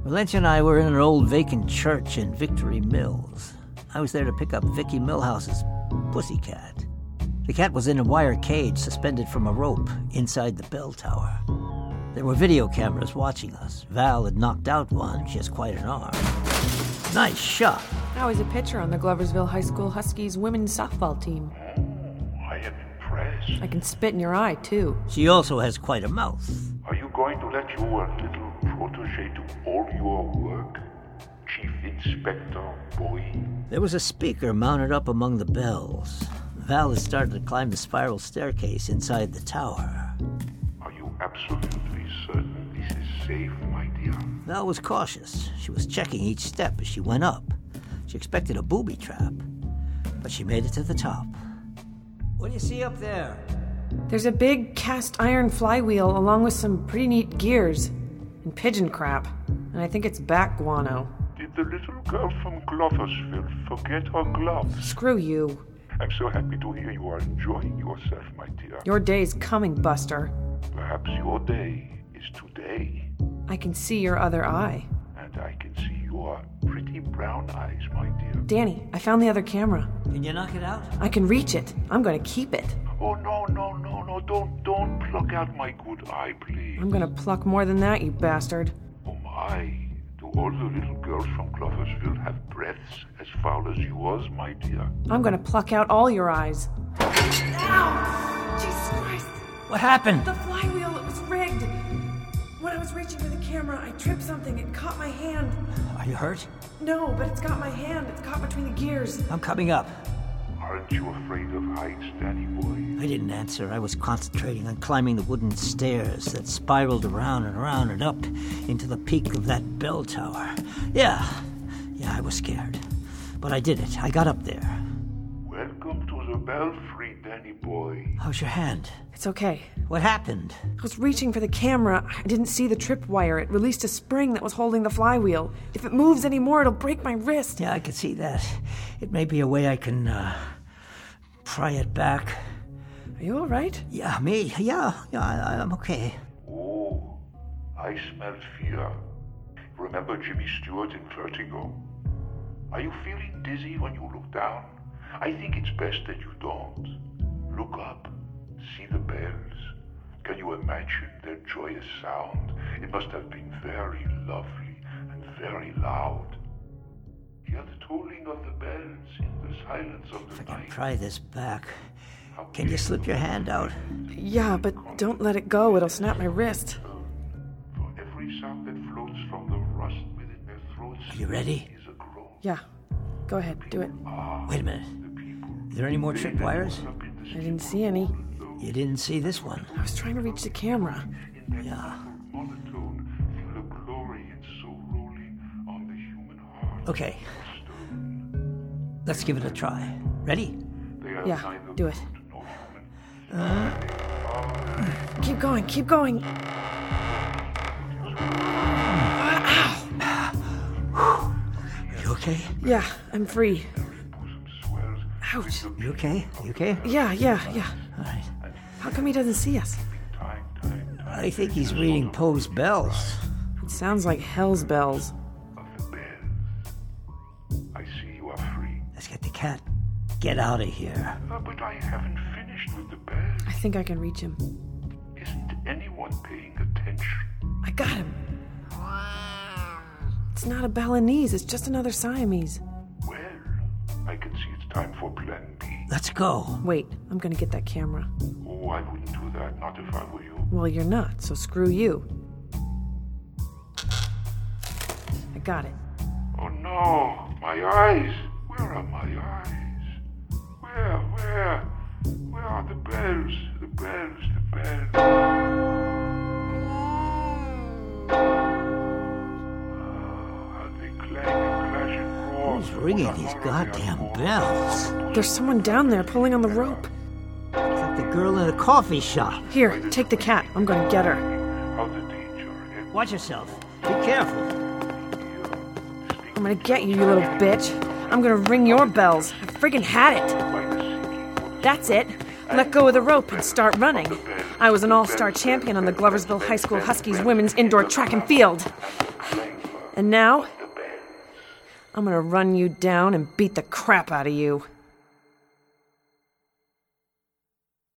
Valencia and I were in an old vacant church in Victory Mills. I was there to pick up Vicky Millhouse's pussycat. The cat was in a wire cage suspended from a rope inside the bell tower. There were video cameras watching us. Val had knocked out one. She has quite an arm. Nice shot. I was a pitcher on the Gloversville High School Huskies women's softball team. Oh, I am impressed. I can spit in your eye, too. She also has quite a mouth. Are you going to let your little protege do all your work? Chief Inspector Boy? There was a speaker mounted up among the bells. Val had started to climb the spiral staircase inside the tower. Are you absolutely certain this is safe, my dear? Val was cautious. She was checking each step as she went up. She expected a booby trap, but she made it to the top. What do you see up there? There's a big cast iron flywheel along with some pretty neat gears and pigeon crap. And I think it's bat guano. Did the little girl from Gloversville forget her gloves? Screw you. I'm so happy to hear you are enjoying yourself, my dear. Your day's coming, Buster. Perhaps your day is today. I can see your other eye. And I can see your pretty brown eyes, my dear. Danny, I found the other camera. Can you knock it out? I can reach it. I'm going to keep it. Oh, no. Don't pluck out my good eye, please. I'm going to pluck more than that, you bastard. Oh, my. Do all the little girls from Gloversville have breaths as foul as yours, my dear? I'm going to pluck out all your eyes. Ow! Jesus Christ! What happened? The flywheel, it was rigged. When I was reaching for the camera, I tripped something. It caught my hand. Are you hurt? No, but it's got my hand. It's caught between the gears. I'm coming up. Aren't you afraid of heights, Danny boy? I didn't answer. I was concentrating on climbing the wooden stairs that spiraled around and up into the peak of that bell tower. Yeah, I was scared. But I did it. I got up there. Welcome to the belfry, Danny boy. How's your hand? It's okay. What happened? I was reaching for the camera. I didn't see the tripwire. It released a spring that was holding the flywheel. If it moves anymore, it'll break my wrist. Yeah, I can see that. It may be a way I can, pry it back. Are you all right? Yeah, me? Yeah, I'm okay. Oh, I smell fear. Remember Jimmy Stewart in Vertigo? Are you feeling dizzy when you look down? I think it's best that you don't. Look up. See the bells. Can you imagine their joyous sound? It must have been very lovely and very loud. Hear the tolling of the bells in the silence of the If I night. can pry this back. Can you slip your hand out? Yeah, but don't let it go. It'll snap my wrist. For every sound that floats from the rust within their throats, Are you ready? is a groan. Yeah. Go ahead. Do it. Wait a minute. Is there any more tripwires? I didn't see any. You didn't see this one. I was trying to reach the camera. Yeah. Monotone, feel the glory and so rolling on the human heart. Okay. Let's give it a try. Ready? They are Yeah, neither do it. good nor human. Keep going. Keep going. Are you okay? Yeah, I'm free. Bosom swells. Ouch. You okay? You okay? Yeah. All right. How come he doesn't see us? Time. I think he's reading Poe's bells. It sounds like hell's bells. Of the bells. I see you are free. Let's get the cat. Get out of here. But I haven't finished with the bells. I think I can reach him. Isn't anyone paying attention? I got him. It's not a Balinese. It's just another Siamese. Well, I can see it's time for Plan B. Let's go. Wait, I'm gonna get that camera. Oh, I wouldn't do that, not if I were you. Well, you're not, so screw you. I got it. Oh no, my eyes! Where are my eyes? Where? Where are the bells? The bells. How they clang and clash and roar. Who's ringing these goddamn bells? There's someone down there pulling on the rope. It's like the girl in a coffee shop. Here, take the cat. I'm gonna get her. How the danger and Watch yourself. Be careful. I'm gonna get you, you little bitch. I'm gonna ring your bells. I friggin' had it. by the sinking. That's it. Let go of the rope and start running. I was an all-star champion on the Gloversville High School Huskies women's indoor track and field. And now, The bells. I'm gonna run you down and beat the crap out of you.